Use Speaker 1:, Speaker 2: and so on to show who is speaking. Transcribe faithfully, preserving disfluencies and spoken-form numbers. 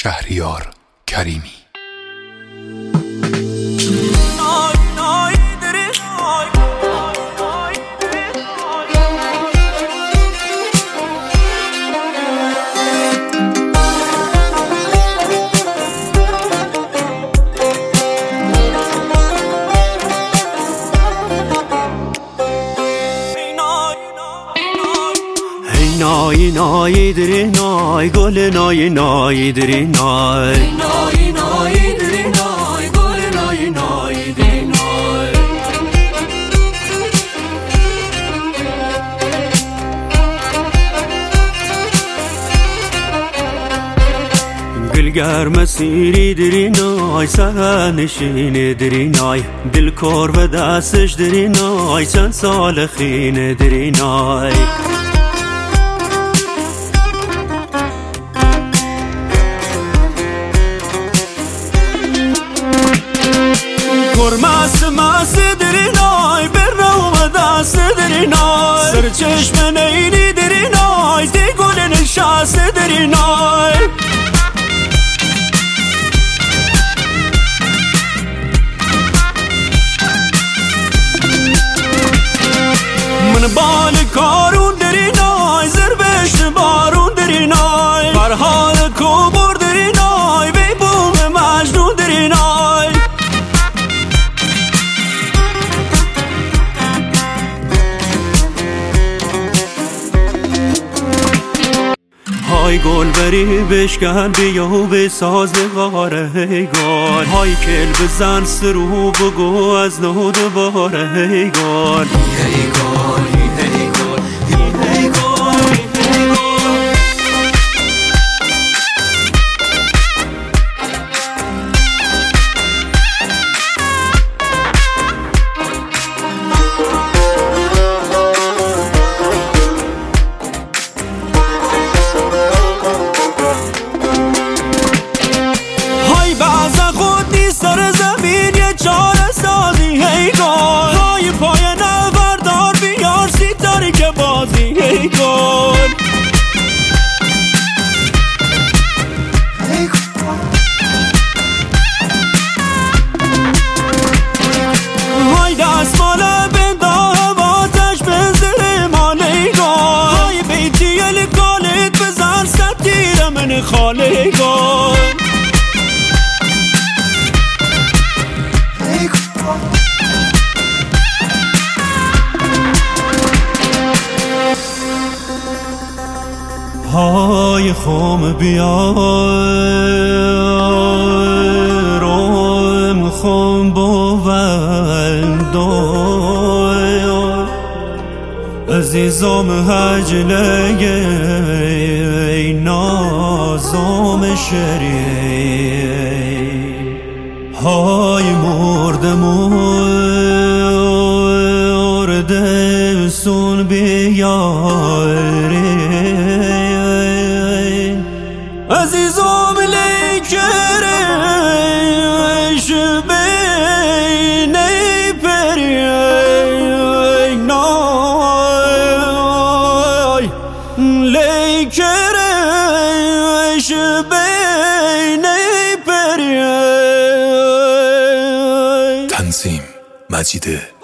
Speaker 1: شهریار کریمی.
Speaker 2: نای نای دری نای گل نای نای دری نای
Speaker 3: نای نای دری نای گل نای نای دری نای
Speaker 2: گلگر مسیری دری نای سرنشین دری نای دل کار و دستش دری نای چند سال خین دری نای
Speaker 3: مست مست دری نای بر رو و دست دری نای سر چشم نیلی دری نای دی گل نشست دری نای من بال کارون دری نای زر بشت بارون دری نای فرحال کوبور دری نای بی بوم مجنون دری نای های گل بری بشکن بیا و بساز غاره ای گل های کل بزن سرو بگو از نو دوباره ای گل ای گل ای گل ای گل ای گل سر زمین یه چاره سازی هی گل های پای نوردار بیار سیتاری که بازی هی گل های دستماله بنده هواتش بنزل ماله گل های بیتی الکالت بزن ستیر من خاله گل های خم بیارم خم بوندای عزیزم هجله نازم شری های مرد مرد سون بیاری عزیزم لیکرش بین پری نای لیکرش بین پری.
Speaker 1: تنظیم مجید